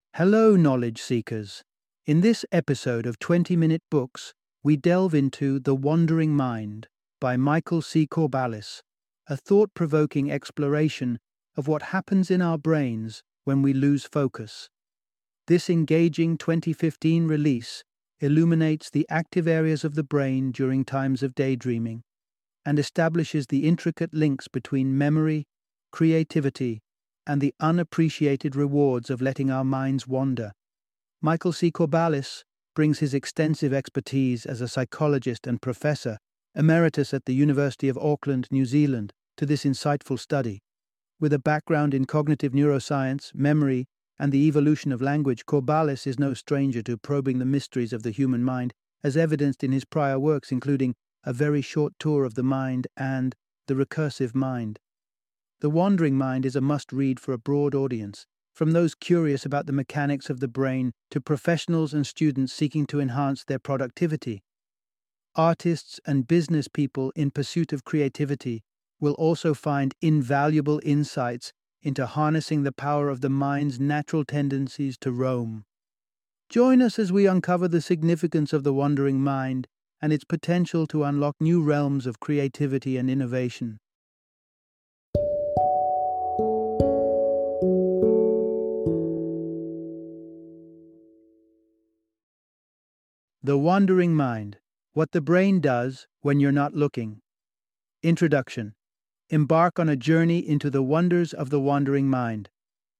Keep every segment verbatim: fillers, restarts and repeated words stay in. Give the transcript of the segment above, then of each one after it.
Hello, knowledge seekers. In this episode of twenty minute Books, we delve into The Wandering Mind by Michael C. Corballis, a thought provoking exploration of what happens in our brains when we lose focus. This engaging twenty fifteen release illuminates the active areas of the brain during times of daydreaming and establishes the intricate links between memory, creativity, and the unappreciated rewards of letting our minds wander. Michael C. Corballis brings his extensive expertise as a psychologist and professor emeritus at the University of Auckland, New Zealand, to this insightful study. With a background in cognitive neuroscience, memory, and the evolution of language, Corballis is no stranger to probing the mysteries of the human mind, as evidenced in his prior works including A Very Short Tour of the Mind and The Recursive Mind. The Wandering Mind is a must-read for a broad audience, from those curious about the mechanics of the brain to professionals and students seeking to enhance their productivity. Artists and business people in pursuit of creativity will also find invaluable insights into harnessing the power of the mind's natural tendencies to roam. Join us as we uncover the significance of the wandering mind and its potential to unlock new realms of creativity and innovation. The Wandering Mind: What the Brain Does When You're Not Looking. Introduction. Embark on a journey into the wonders of the wandering mind.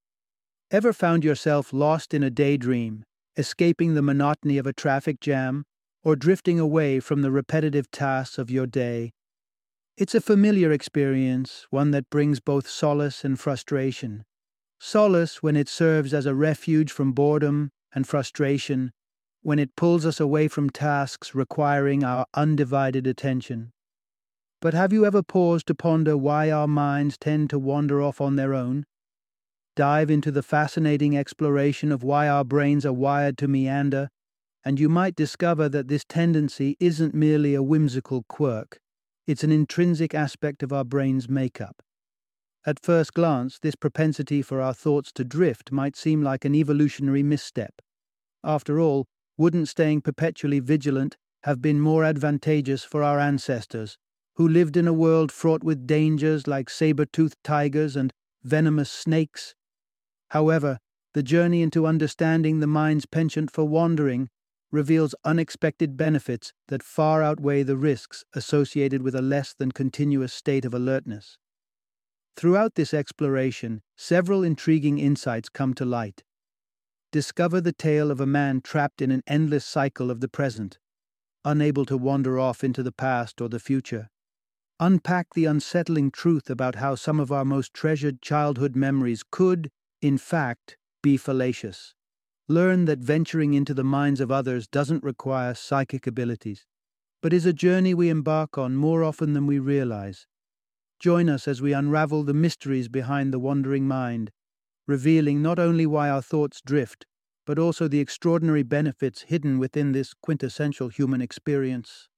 Ever found yourself lost in a daydream, escaping the monotony of a traffic jam, or drifting away from the repetitive tasks of your day? It's a familiar experience, one that brings both solace and frustration. Solace when it serves as a refuge from boredom and frustration when it pulls us away from tasks requiring our undivided attention. But have you ever paused to ponder why our minds tend to wander off on their own? Dive into the fascinating exploration of why our brains are wired to meander, and you might discover that this tendency isn't merely a whimsical quirk. It's an intrinsic aspect of our brain's makeup. At first glance, this propensity for our thoughts to drift might seem like an evolutionary misstep. After all, wouldn't staying perpetually vigilant have been more advantageous for our ancestors, who lived in a world fraught with dangers like saber-toothed tigers and venomous snakes? However, the journey into understanding the mind's penchant for wandering reveals unexpected benefits that far outweigh the risks associated with a less than continuous state of alertness. Throughout this exploration, several intriguing insights come to light. Discover the tale of a man trapped in an endless cycle of the present, unable to wander off into the past or the future. Unpack the unsettling truth about how some of our most treasured childhood memories could, in fact, be fallacious. Learn that venturing into the minds of others doesn't require psychic abilities, but is a journey we embark on more often than we realize. Join us as we unravel the mysteries behind the wandering mind, revealing not only why our thoughts drift, but also the extraordinary benefits hidden within this quintessential human experience.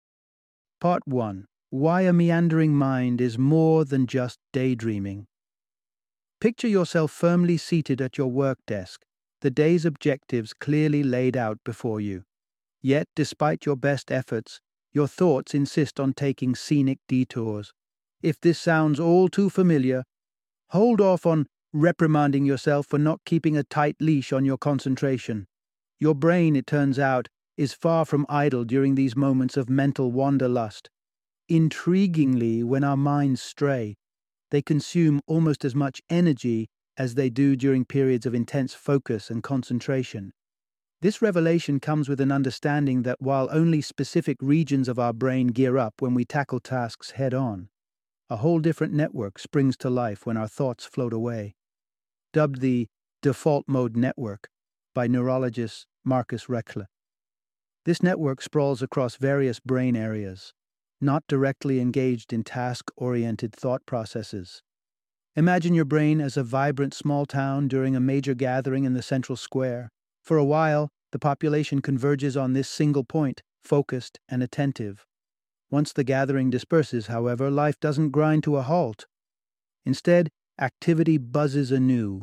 Part one. Why a meandering mind is more than just daydreaming. Picture yourself firmly seated at your work desk, the day's objectives clearly laid out before you. Yet, despite your best efforts, your thoughts insist on taking scenic detours. If this sounds all too familiar, hold off on reprimanding yourself for not keeping a tight leash on your concentration. Your brain, it turns out, is far from idle during these moments of mental wanderlust. Intriguingly, when our minds stray, they consume almost as much energy as they do during periods of intense focus and concentration. This revelation comes with an understanding that while only specific regions of our brain gear up when we tackle tasks head-on, a whole different network springs to life when our thoughts float away. Dubbed the default mode network by neurologist Marcus Reckler. This network sprawls across various brain areas, not directly engaged in task-oriented thought processes. Imagine your brain as a vibrant small town during a major gathering in the central square. For a while, the population converges on this single point, focused and attentive. Once the gathering disperses, however, life doesn't grind to a halt. Instead, activity buzzes anew.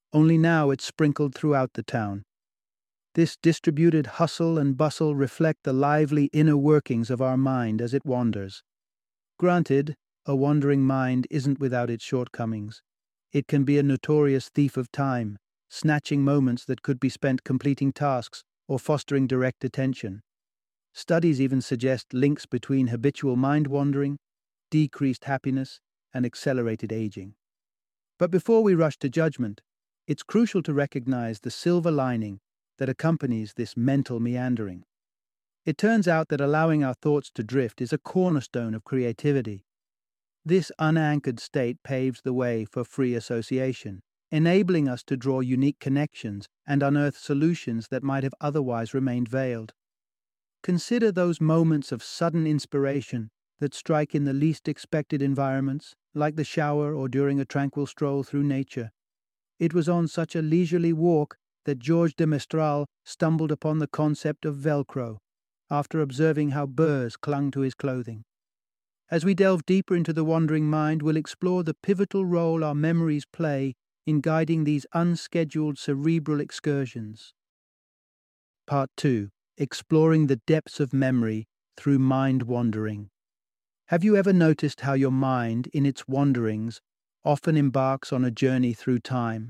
only now it's sprinkled throughout the town. This distributed hustle and bustle reflect the lively inner workings of our mind as it wanders. Granted, a wandering mind isn't without its shortcomings. It can be a notorious thief of time, snatching moments that could be spent completing tasks or fostering direct attention. Studies even suggest links between habitual mind wandering, decreased happiness, and accelerated aging. But before we rush to judgment, it's crucial to recognize the silver lining that accompanies this mental meandering. It turns out that allowing our thoughts to drift is a cornerstone of creativity. This unanchored state paves the way for free association, enabling us to draw unique connections and unearth solutions that might have otherwise remained veiled. Consider those moments of sudden inspiration that strike in the least expected environments, like the shower or during a tranquil stroll through nature. It was on such a leisurely walk that Georges de Mestral stumbled upon the concept of Velcro, after observing how burrs clung to his clothing. As we delve deeper into the wandering mind, we'll explore the pivotal role our memories play in guiding these unscheduled cerebral excursions. Part two. Exploring the depths of memory through mind wandering. Have you ever noticed how your mind, in its wanderings, often embarks on a journey through time?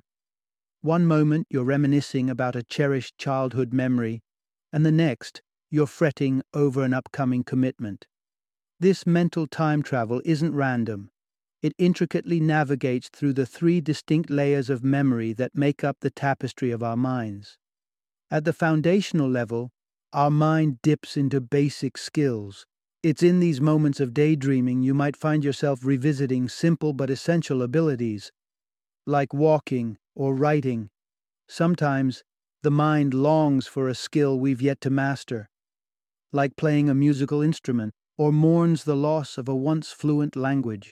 One moment you're reminiscing about a cherished childhood memory, and the next you're fretting over an upcoming commitment. This mental time travel isn't random. It intricately navigates through the three distinct layers of memory that make up the tapestry of our minds. At the foundational level, our mind dips into basic skills. It's in these moments of daydreaming you might find yourself revisiting simple but essential abilities, like walking or writing. Sometimes, the mind longs for a skill we've yet to master, like playing a musical instrument, or mourns the loss of a once fluent language.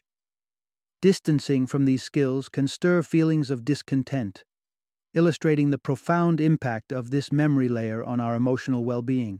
Distancing from these skills can stir feelings of discontent, illustrating the profound impact of this memory layer on our emotional well-being.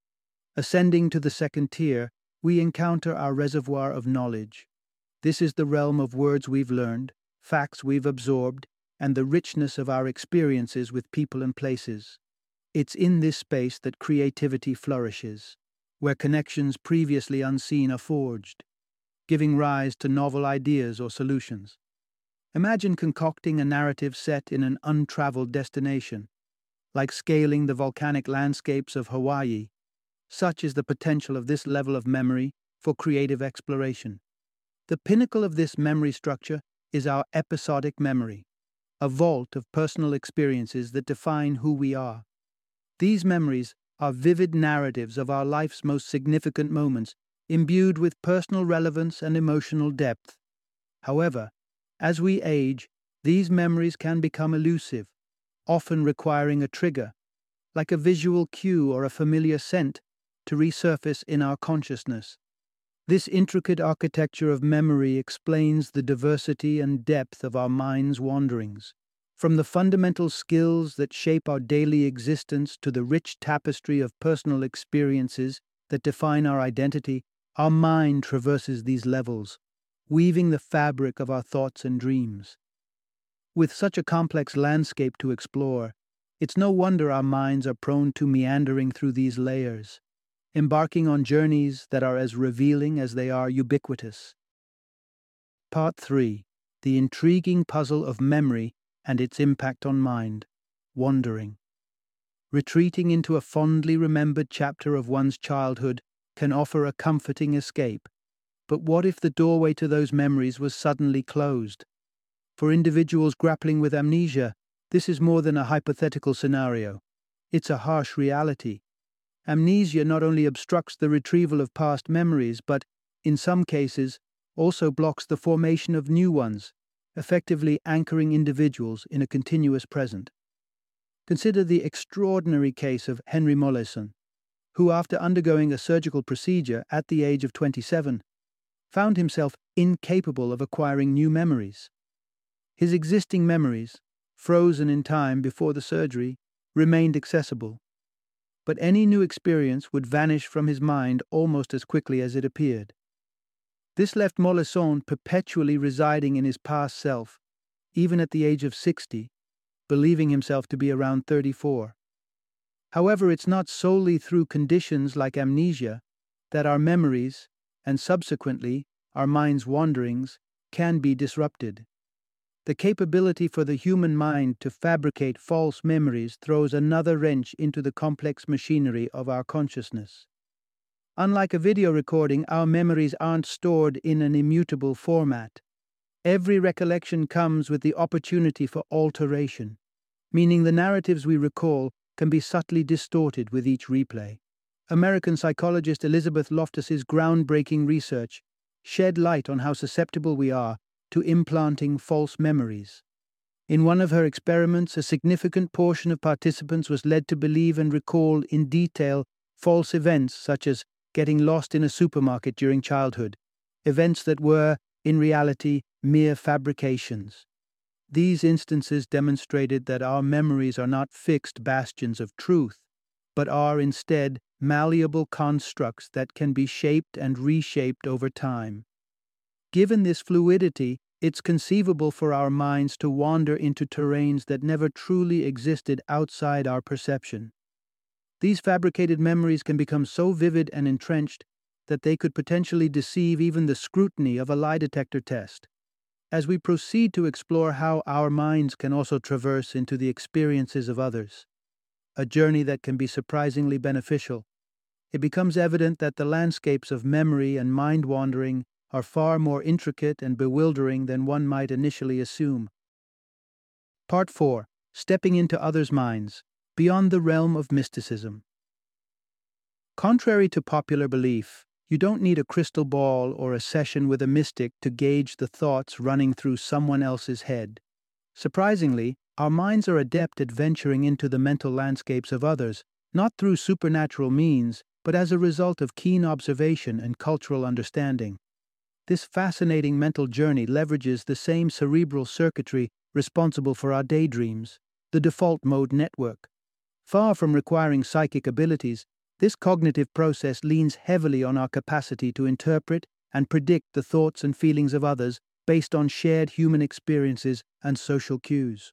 Ascending to the second tier, we encounter our reservoir of knowledge. This is the realm of words we've learned, facts we've absorbed, and the richness of our experiences with people and places. It's in this space that creativity flourishes, where connections previously unseen are forged, giving rise to novel ideas or solutions. Imagine concocting a narrative set in an untraveled destination, like scaling the volcanic landscapes of Hawaii. Such is the potential of this level of memory for creative exploration. The pinnacle of this memory structure is our episodic memory, a vault of personal experiences that define who we are. These memories are vivid narratives of our life's most significant moments, imbued with personal relevance and emotional depth. However, as we age, these memories can become elusive, often requiring a trigger, like a visual cue or a familiar scent, to resurface in our consciousness. This intricate architecture of memory explains the diversity and depth of our mind's wanderings. From the fundamental skills that shape our daily existence to the rich tapestry of personal experiences that define our identity, our mind traverses these levels, weaving the fabric of our thoughts and dreams. With such a complex landscape to explore, it's no wonder our minds are prone to meandering through these layers, embarking on journeys that are as revealing as they are ubiquitous. Part three. The intriguing puzzle of memory and its impact on mind, wandering. Retreating into a fondly remembered chapter of one's childhood can offer a comforting escape. But what if the doorway to those memories was suddenly closed? For individuals grappling with amnesia, this is more than a hypothetical scenario. It's a harsh reality. Amnesia not only obstructs the retrieval of past memories, but, in some cases, also blocks the formation of new ones, effectively anchoring individuals in a continuous present. Consider the extraordinary case of Henry Molaison, who, after undergoing a surgical procedure at the age of twenty-seven, found himself incapable of acquiring new memories. His existing memories, frozen in time before the surgery, remained accessible, but any new experience would vanish from his mind almost as quickly as it appeared. This left Molaison perpetually residing in his past self, even at the age of sixty, believing himself to be around thirty-four. However, it's not solely through conditions like amnesia that our memories, and subsequently our mind's wanderings, can be disrupted. The capability for the human mind to fabricate false memories throws another wrench into the complex machinery of our consciousness. Unlike a video recording, our memories aren't stored in an immutable format. Every recollection comes with the opportunity for alteration, meaning the narratives we recall can be subtly distorted with each replay. American psychologist Elizabeth Loftus's groundbreaking research shed light on how susceptible we are to implanting false memories. In one of her experiments, a significant portion of participants was led to believe and recall in detail false events such as getting lost in a supermarket during childhood, events that were, in reality, mere fabrications. These instances demonstrated that our memories are not fixed bastions of truth, but are instead malleable constructs that can be shaped and reshaped over time. Given this fluidity, it's conceivable for our minds to wander into terrains that never truly existed outside our perception. These fabricated memories can become so vivid and entrenched that they could potentially deceive even the scrutiny of a lie detector test. As we proceed to explore how our minds can also traverse into the experiences of others, a journey that can be surprisingly beneficial, it becomes evident that the landscapes of memory and mind wandering are far more intricate and bewildering than one might initially assume. Part four. Stepping into others' minds, beyond the realm of mysticism. Contrary to popular belief, you don't need a crystal ball or a session with a mystic to gauge the thoughts running through someone else's head. Surprisingly, our minds are adept at venturing into the mental landscapes of others, not through supernatural means, but as a result of keen observation and cultural understanding. This fascinating mental journey leverages the same cerebral circuitry responsible for our daydreams, the default mode network. Far from requiring psychic abilities, this cognitive process leans heavily on our capacity to interpret and predict the thoughts and feelings of others based on shared human experiences and social cues.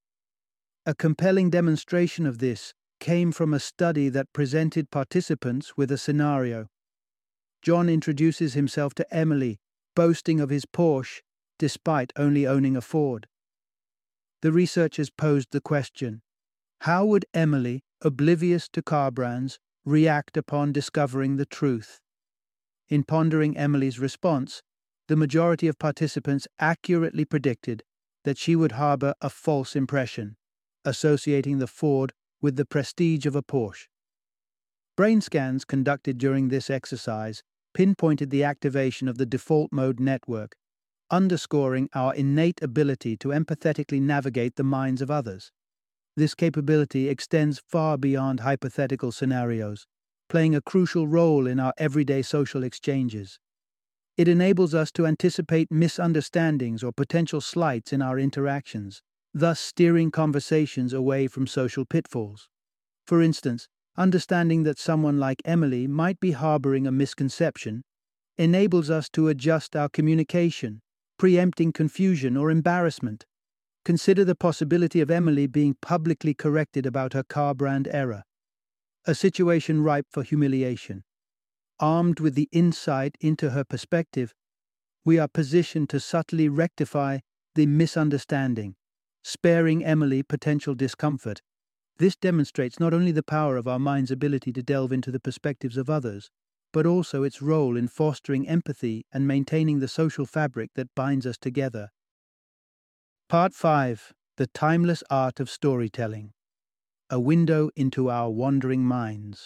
A compelling demonstration of this came from a study that presented participants with a scenario. John introduces himself to Emily, boasting of his Porsche despite only owning a Ford. The researchers posed the question, how would Emily, oblivious to car brands, react upon discovering the truth? In pondering Emily's response, the majority of participants accurately predicted that she would harbor a false impression, associating the Ford with the prestige of a Porsche. Brain scans conducted during this exercise pinpointed the activation of the default mode network, underscoring our innate ability to empathetically navigate the minds of others. This capability extends far beyond hypothetical scenarios, playing a crucial role in our everyday social exchanges. It enables us to anticipate misunderstandings or potential slights in our interactions, thus steering conversations away from social pitfalls. For instance, understanding that someone like Emily might be harboring a misconception enables us to adjust our communication, preempting confusion or embarrassment. Consider the possibility of Emily being publicly corrected about her car brand error, a situation ripe for humiliation. Armed with the insight into her perspective, we are positioned to subtly rectify the misunderstanding, sparing Emily potential discomfort. This demonstrates not only the power of our mind's ability to delve into the perspectives of others, but also its role in fostering empathy and maintaining the social fabric that binds us together. Part five. The Timeless Art of Storytelling. A Window into Our Wandering Minds.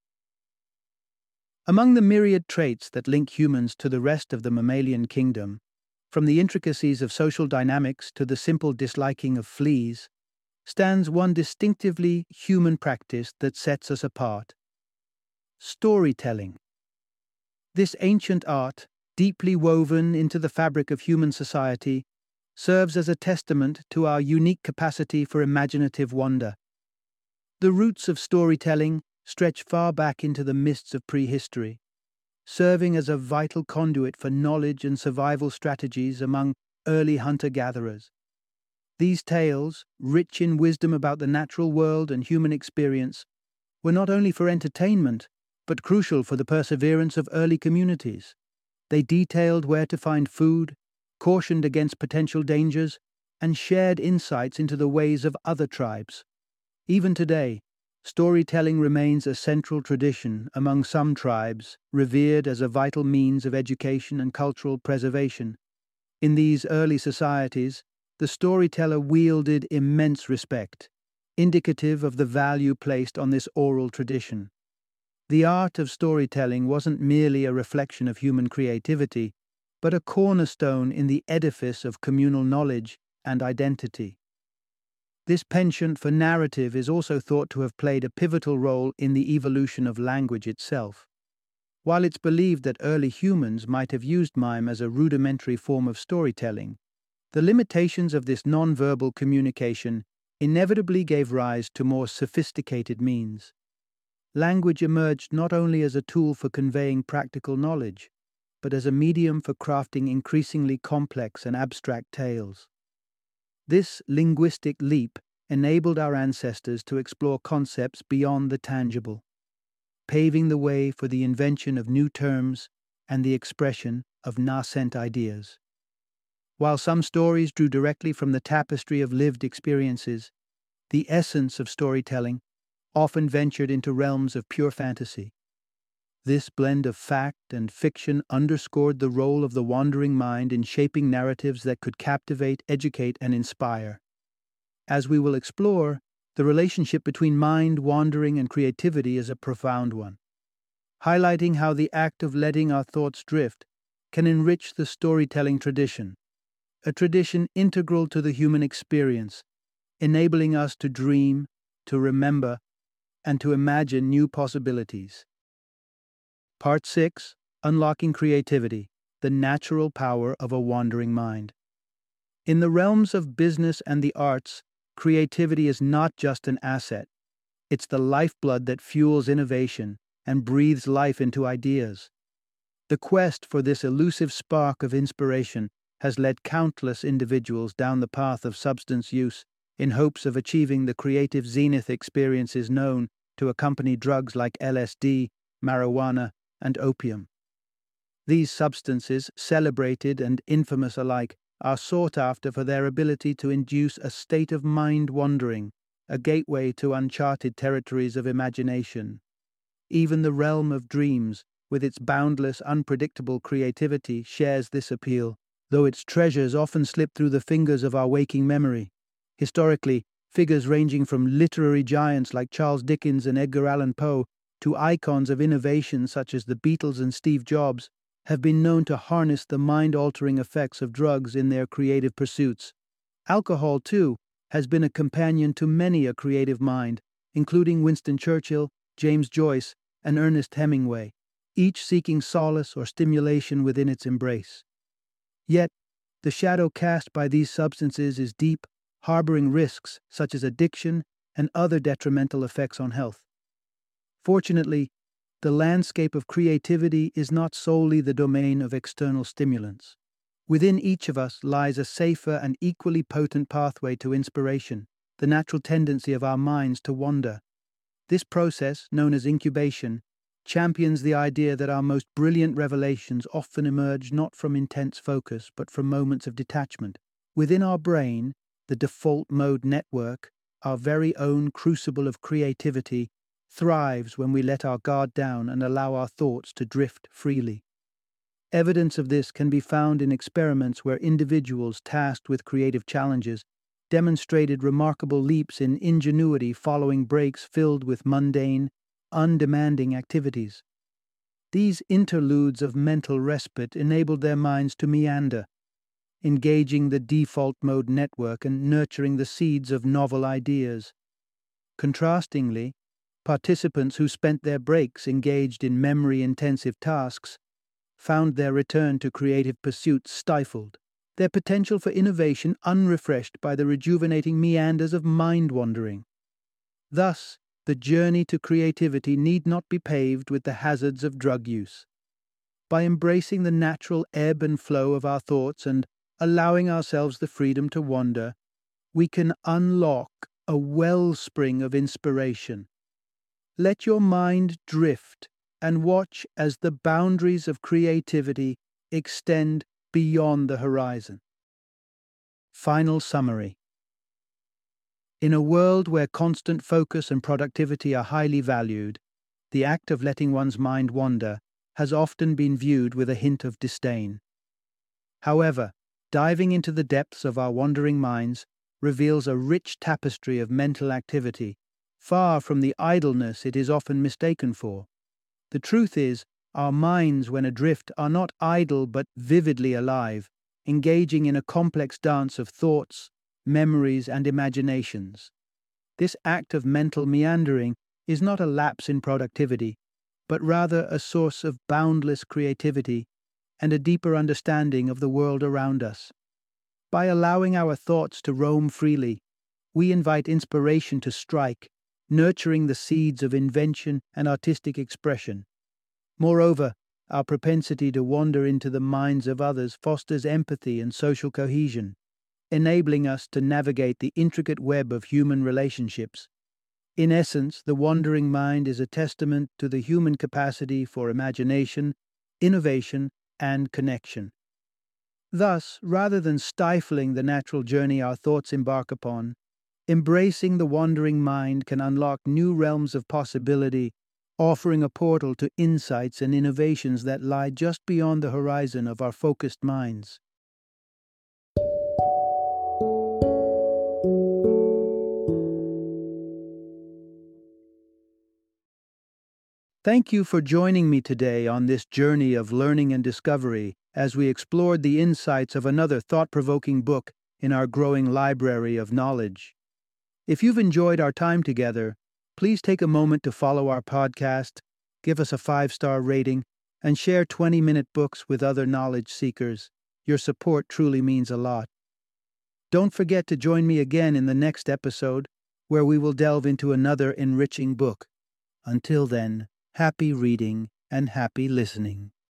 Among the myriad traits that link humans to the rest of the mammalian kingdom, from the intricacies of social dynamics to the simple disliking of fleas, stands one distinctively human practice that sets us apart: storytelling. This ancient art, deeply woven into the fabric of human society, serves as a testament to our unique capacity for imaginative wonder. The roots of storytelling stretch far back into the mists of prehistory, serving as a vital conduit for knowledge and survival strategies among early hunter-gatherers. These tales, rich in wisdom about the natural world and human experience, were not only for entertainment, but crucial for the perseverance of early communities. They detailed where to find food, cautioned against potential dangers, and shared insights into the ways of other tribes. Even today, storytelling remains a central tradition among some tribes, revered as a vital means of education and cultural preservation. In these early societies, the storyteller wielded immense respect, indicative of the value placed on this oral tradition. The art of storytelling wasn't merely a reflection of human creativity, but a cornerstone in the edifice of communal knowledge and identity. This penchant for narrative is also thought to have played a pivotal role in the evolution of language itself. While it's believed that early humans might have used mime as a rudimentary form of storytelling, the limitations of this nonverbal communication inevitably gave rise to more sophisticated means. Language emerged not only as a tool for conveying practical knowledge, but as a medium for crafting increasingly complex and abstract tales. This linguistic leap enabled our ancestors to explore concepts beyond the tangible, paving the way for the invention of new terms and the expression of nascent ideas. While some stories drew directly from the tapestry of lived experiences, the essence of storytelling often ventured into realms of pure fantasy. This blend of fact and fiction underscored the role of the wandering mind in shaping narratives that could captivate, educate, and inspire. As we will explore, the relationship between mind wandering and creativity is a profound one, highlighting how the act of letting our thoughts drift can enrich the storytelling tradition, a tradition integral to the human experience, enabling us to dream, to remember, and to imagine new possibilities. Part six. Unlocking Creativity, the Natural Power of a Wandering Mind. In the realms of business and the arts, creativity is not just an asset. It's the lifeblood that fuels innovation and breathes life into ideas. The quest for this elusive spark of inspiration has led countless individuals down the path of substance use in hopes of achieving the creative zenith experiences known to accompany drugs like L S D, marijuana, and opium. These substances, celebrated and infamous alike, are sought after for their ability to induce a state of mind wandering, a gateway to uncharted territories of imagination. Even the realm of dreams, with its boundless, unpredictable creativity, shares this appeal, though its treasures often slip through the fingers of our waking memory. Historically, figures ranging from literary giants like Charles Dickens and Edgar Allan Poe to icons of innovation such as the Beatles and Steve Jobs have been known to harness the mind-altering effects of drugs in their creative pursuits. Alcohol, too, has been a companion to many a creative mind, including Winston Churchill, James Joyce, and Ernest Hemingway, each seeking solace or stimulation within its embrace. Yet, the shadow cast by these substances is deep, harboring risks such as addiction and other detrimental effects on health. Fortunately, the landscape of creativity is not solely the domain of external stimulants. Within each of us lies a safer and equally potent pathway to inspiration, the natural tendency of our minds to wander. This process, known as incubation, champions the idea that our most brilliant revelations often emerge not from intense focus but from moments of detachment. Within our brain, the default mode network, our very own crucible of creativity, thrives when we let our guard down and allow our thoughts to drift freely. Evidence of this can be found in experiments where individuals tasked with creative challenges demonstrated remarkable leaps in ingenuity following breaks filled with mundane, undemanding activities. These interludes of mental respite enabled their minds to meander, engaging the default mode network and nurturing the seeds of novel ideas. Contrastingly, participants who spent their breaks engaged in memory-intensive tasks found their return to creative pursuits stifled, their potential for innovation unrefreshed by the rejuvenating meanders of mind-wandering. Thus, the journey to creativity need not be paved with the hazards of drug use. By embracing the natural ebb and flow of our thoughts and allowing ourselves the freedom to wander, we can unlock a wellspring of inspiration. Let your mind drift and watch as the boundaries of creativity extend beyond the horizon. Final summary. In a world where constant focus and productivity are highly valued, the act of letting one's mind wander has often been viewed with a hint of disdain. However, diving into the depths of our wandering minds reveals a rich tapestry of mental activity, far from the idleness it is often mistaken for. The truth is, our minds, when adrift, are not idle but vividly alive, engaging in a complex dance of thoughts, memories, and imaginations. This act of mental meandering is not a lapse in productivity, but rather a source of boundless creativity and a deeper understanding of the world around us. By allowing our thoughts to roam freely, we invite inspiration to strike, nurturing the seeds of invention and artistic expression. Moreover, our propensity to wander into the minds of others fosters empathy and social cohesion, enabling us to navigate the intricate web of human relationships. In essence, the wandering mind is a testament to the human capacity for imagination, innovation, and connection. Thus, rather than stifling the natural journey our thoughts embark upon, embracing the wandering mind can unlock new realms of possibility, offering a portal to insights and innovations that lie just beyond the horizon of our focused minds. Thank you for joining me today on this journey of learning and discovery as we explored the insights of another thought-provoking book in our growing library of knowledge. If you've enjoyed our time together, please take a moment to follow our podcast, give us a five-star rating, and share twenty-minute books with other knowledge seekers. Your support truly means a lot. Don't forget to join me again in the next episode, where we will delve into another enriching book. Until then, happy reading and happy listening.